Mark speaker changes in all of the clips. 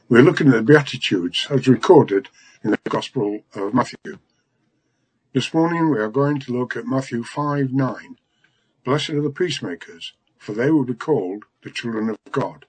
Speaker 1: We're looking at the Beatitudes as recorded in the Gospel of Matthew. This morning we are going to look at Matthew 5:9. Blessed are the peacemakers, for they will be called the children of God.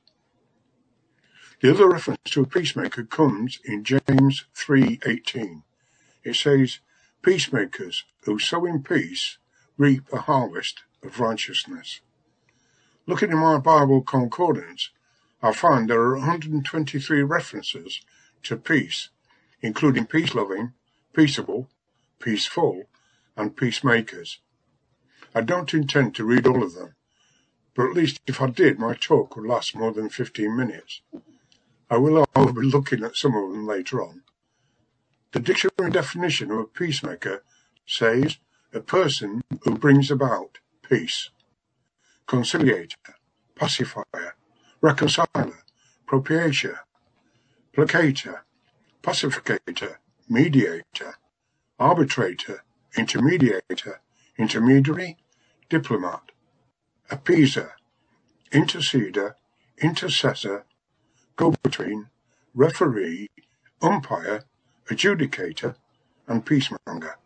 Speaker 1: The other reference to a peacemaker comes in James 3:18. It says, Peacemakers who sow in peace reap a harvest of righteousness. Looking in my Bible concordance, I find there are 123 references to peace, including peace-loving, peaceable, peaceful, and peacemakers. I don't intend to read all of them, but at least if I did, my talk would last more than 15 minutes. I will, however, be looking at some of them later on. The dictionary definition of a peacemaker says, a person who brings about peace. Conciliator, pacifier, reconciler, propitiator, placator, pacificator, mediator, arbitrator, intermediator, intermediary, diplomat, appeaser, interceder, intercessor, go-between, referee, umpire, adjudicator, and peacemonger.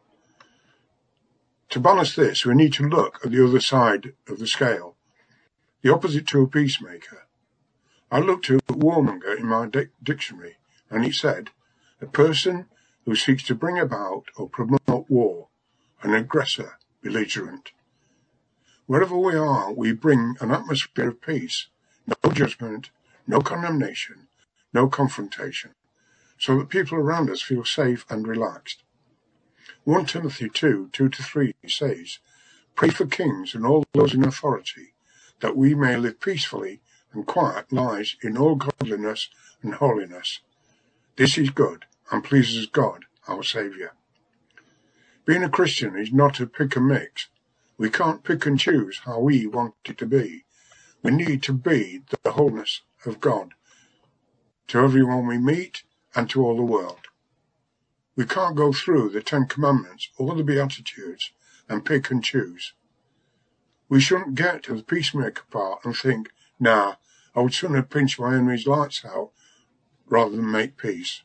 Speaker 1: To balance this, we need to look at the other side of the scale, the opposite to a peacemaker. I looked at warmonger in my dictionary, and it said, a person who seeks to bring about or promote war, an aggressor, belligerent. Wherever we are, we bring an atmosphere of peace, no judgment, no condemnation, no confrontation, so that people around us feel safe and relaxed. 1 Timothy 2:2-3 says, Pray for kings and all those in authority, that we may live peacefully and quiet lives in all godliness and holiness. This is good and pleases God, our Saviour. Being a Christian is not a pick and mix. We can't pick and choose how we want it to be. We need to be the wholeness of God to everyone we meet and to all the world. We can't go through the 10 Commandments or the Beatitudes and pick and choose. We shouldn't get to the peacemaker part and think, nah, I would sooner pinch my enemy's lights out rather than make peace.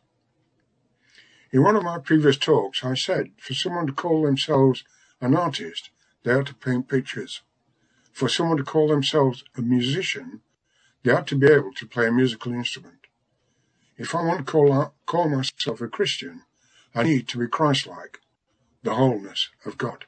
Speaker 1: In one of my previous talks, I said for someone to call themselves an artist, they had to paint pictures. For someone to call themselves a musician, they had to be able to play a musical instrument. If I want to call myself a Christian, I need to be Christ-like, the wholeness of God.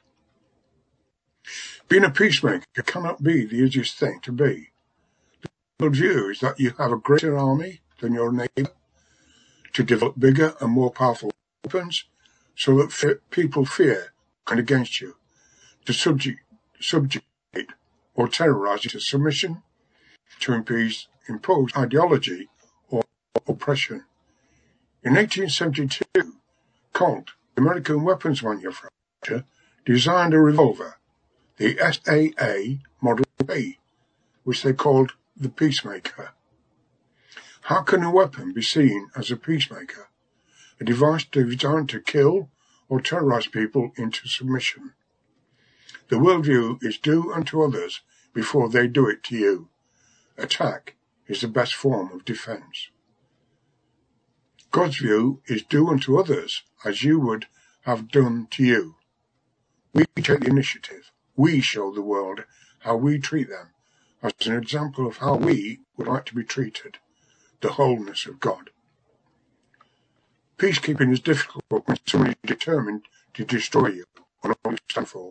Speaker 1: Being a peacemaker cannot be the easiest thing to be. The view is that you have a greater army than your neighbour, to develop bigger and more powerful weapons, so that people fear and against you, to subjugate or terrorize you to submission, to impose ideology or oppression. In 1872, Colt, the American weapons manufacturer, designed a revolver, the SAA Model B, which they called the Peacemaker. How can a weapon be seen as a peacemaker? A device designed to kill or terrorize people into submission. The worldview is do unto others before they do it to you. Attack is the best form of defense. God's view is do unto others as you would have done to you. We take the initiative. We show the world how we treat them as an example of how we would like to be treated, the wholeness of God. Peacekeeping is difficult when someone is determined to destroy you or all you stand for.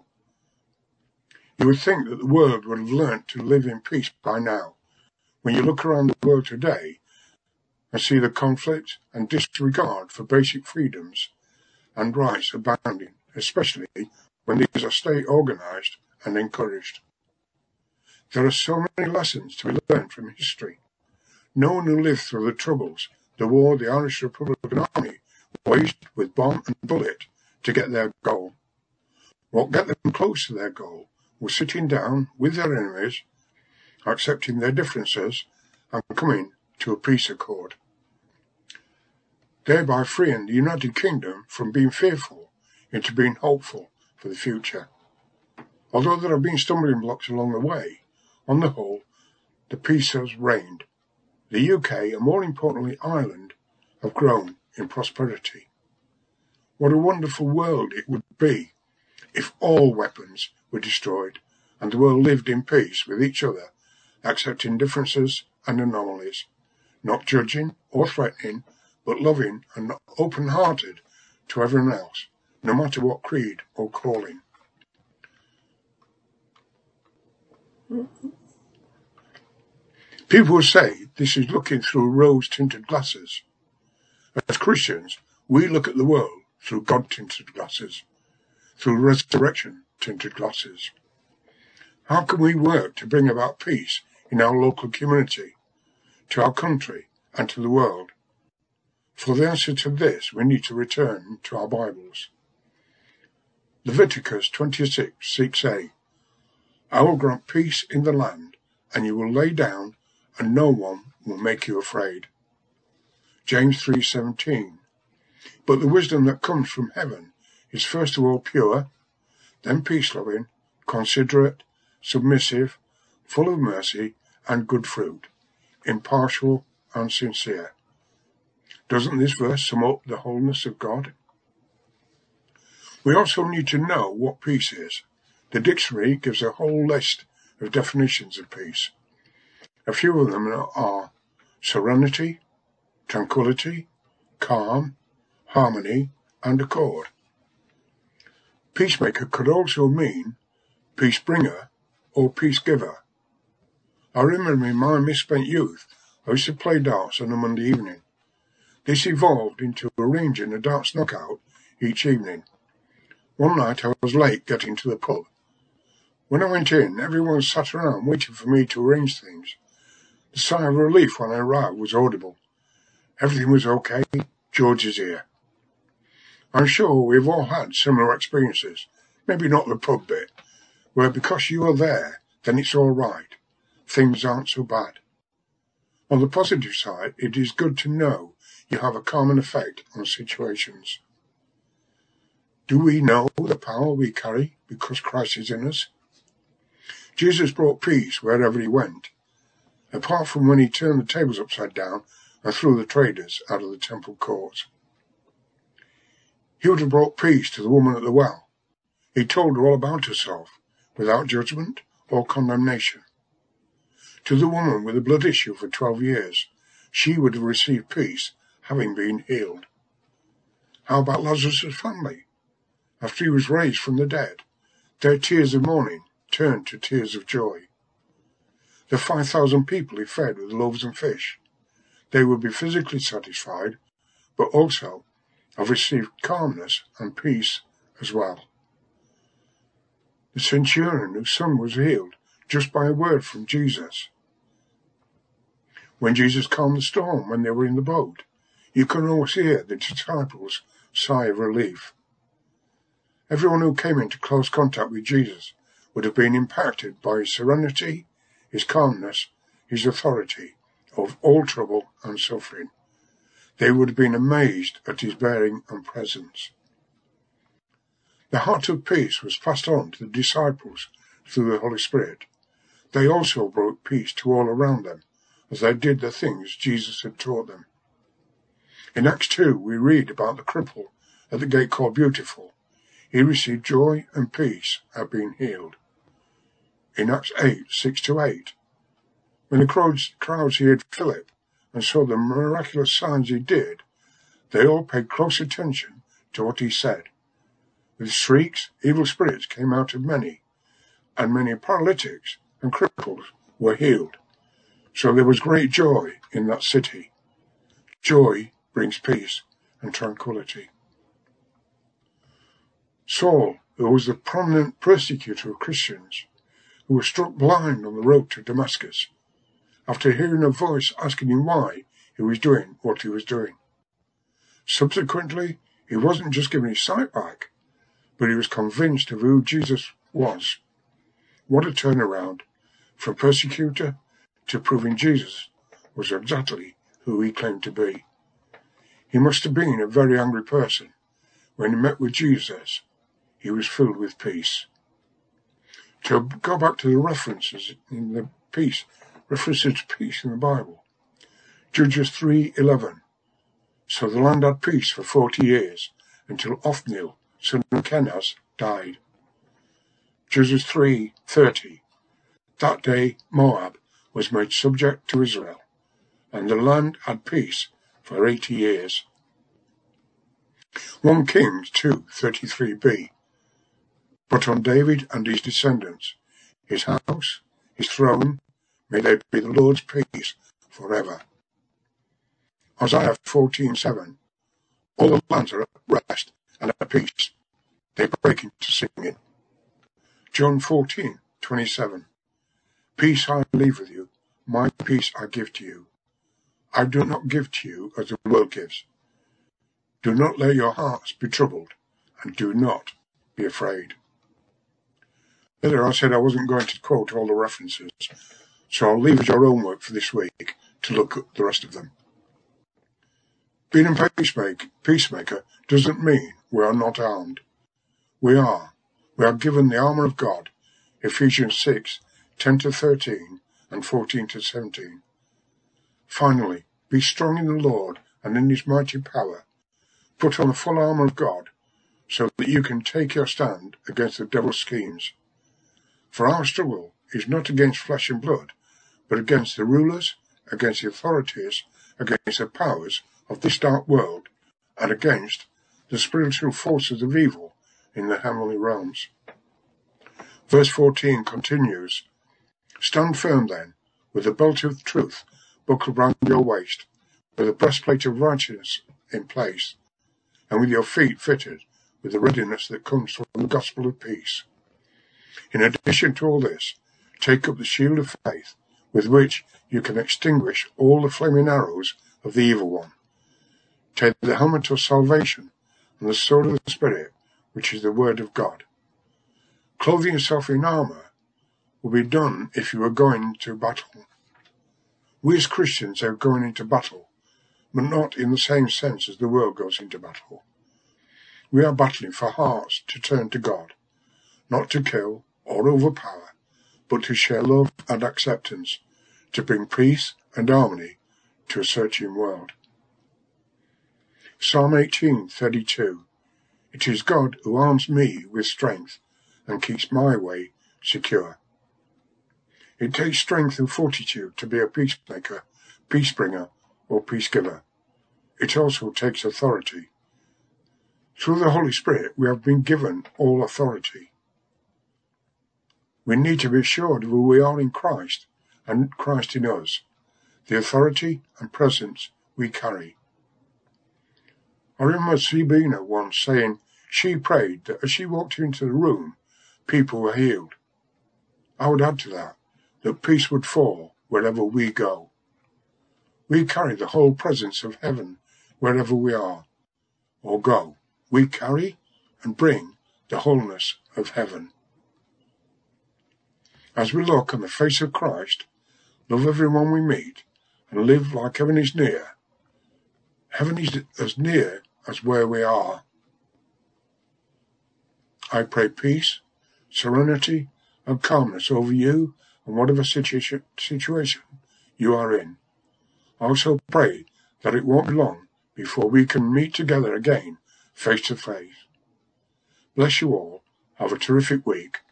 Speaker 1: You would think that the world would have learnt to live in peace by now. When you look around the world today and see the conflict and disregard for basic freedoms and rights abounding, especially when these are state-organised and encouraged. There are so many lessons to be learned from history. No one who lived through the Troubles, the war the Irish Republican Army waged with bomb and bullet to get their goal. What got them close to their goal was sitting down with their enemies, accepting their differences, and coming to a peace accord, thereby freeing the United Kingdom from being fearful into being hopeful for the future. Although there have been stumbling blocks along the way, on the whole, the peace has reigned. The UK, and more importantly Ireland, have grown in prosperity. What a wonderful world it would be if all weapons were destroyed and the world lived in peace with each other, accepting differences and anomalies, not judging or threatening, but loving and open-hearted to everyone else, no matter what creed or calling. People will say this is looking through rose-tinted glasses. As Christians, we look at the world through God-tinted glasses, through resurrection-tinted glasses. How can we work to bring about peace in our local community, to our country, and to the world? For the answer to this, we need to return to our Bibles. Leviticus 26:6a, I will grant peace in the land, and you will lay down, and no one will make you afraid. James 3:17, but the wisdom that comes from heaven is first of all pure, then peace-loving, considerate, submissive, full of mercy and good fruit, impartial and sincere. Doesn't this verse sum up the wholeness of God? We also need to know what peace is. The dictionary gives a whole list of definitions of peace. A few of them are serenity, tranquility, calm, harmony, and accord. Peacemaker could also mean peace bringer or peace giver. I remember in my misspent youth, I used to play darts on a Monday evening. This evolved into arranging a darts knockout each evening. One night I was late getting to the pub. When I went in, everyone sat around waiting for me to arrange things. The sigh of relief when I arrived was audible. Everything was okay. George is here. I'm sure we've all had similar experiences, maybe not the pub bit, where because you are there, then it's all right. Things aren't so bad. On the positive side, it is good to know you have a calming effect on situations. Do we know the power we carry because Christ is in us? Jesus brought peace wherever he went, apart from when he turned the tables upside down and threw the traders out of the temple courts. He would have brought peace to the woman at the well. He told her all about herself, without judgment or condemnation. To the woman with a blood issue for 12 years, she would have received peace, having been healed. How about Lazarus' family? After he was raised from the dead, their tears of mourning turned to tears of joy. The 5,000 people he fed with loaves and fish, they would be physically satisfied, but also have received calmness and peace as well. The centurion whose son was healed just by a word from Jesus. When Jesus calmed the storm when they were in the boat, you can almost hear the disciples' sigh of relief. Everyone who came into close contact with Jesus would have been impacted by his serenity, his calmness, his authority of all trouble and suffering. They would have been amazed at his bearing and presence. The heart of peace was passed on to the disciples through the Holy Spirit. They also brought peace to all around them as they did the things Jesus had taught them. In Acts 2, we read about the cripple at the gate called Beautiful. He received joy and peace at being healed. In Acts 8:6-8, when the crowds heard Philip and saw the miraculous signs he did, they all paid close attention to what he said. With shrieks, evil spirits came out of many, and many paralytics and cripples were healed. So there was great joy in that city. Joy brings peace and tranquility. Saul, who was the prominent persecutor of Christians, who was struck blind on the road to Damascus, after hearing a voice asking him why he was doing what he was doing. Subsequently, he wasn't just given his sight back, but he was convinced of who Jesus was. What a turnaround from persecutor to proving Jesus was exactly who he claimed to be. He must have been a very angry person. When he met with Jesus, he was filled with peace. To go back to the references to peace in the Bible, Judges 3:11. So the land had peace for 40 years, until Othniel, son of Kenaz, died. Judges 3:30. That day Moab was made subject to Israel, and the land had peace for 80 years. 1 Kings 2:33b. But on David and his descendants, his house, his throne, may they be the Lord's peace forever. Isaiah 14:7. All the lands are at rest and at peace. They break into singing. John 14:27. Peace I leave with you, my peace I give to you. I do not give to you as the world gives. Do not let your hearts be troubled, and do not be afraid. Earlier I said I wasn't going to quote all the references, so I'll leave as your own work for this week to look at the rest of them. Being a peacemaker doesn't mean we are not armed. We are. We are given the armour of God, Ephesians 6:10-13 and 14-17. Finally, be strong in the Lord and in his mighty power. Put on the full armour of God, so that you can take your stand against the devil's schemes. For our struggle is not against flesh and blood, but against the rulers, against the authorities, against the powers of this dark world, and against the spiritual forces of evil in the heavenly realms. Verse 14 continues, Stand firm then, with the belt of truth buckled round your waist, with the breastplate of righteousness in place, and with your feet fitted with the readiness that comes from the gospel of peace. In addition to all this, take up the shield of faith, with which you can extinguish all the flaming arrows of the evil one. Take the helmet of salvation and the sword of the Spirit, which is the word of God. Clothing yourself in armour will be done if you are going to battle. We as Christians are going into battle, but not in the same sense as the world goes into battle. We are battling for hearts to turn to God, not to kill or overpower, but to share love and acceptance, to bring peace and harmony to a searching world. Psalm 18:32. It is God who arms me with strength and keeps my way secure. It takes strength and fortitude to be a peacemaker, peace bringer, or peace giver. It also takes authority. Through the Holy Spirit, we have been given all authority. We need to be assured of who we are in Christ and Christ in us, the authority and presence we carry. I remember Sabina once saying she prayed that as she walked into the room, people were healed. I would add to that peace would fall wherever we go. We carry the whole presence of heaven wherever we are or go. We carry and bring the wholeness of heaven. As we look on the face of Christ, love everyone we meet, and live like heaven is near, heaven is as near as where we are. I pray peace, serenity, and calmness over you and whatever situation you are in. I also pray that it won't be long before we can meet together again, face to face. Bless you all. Have a terrific week.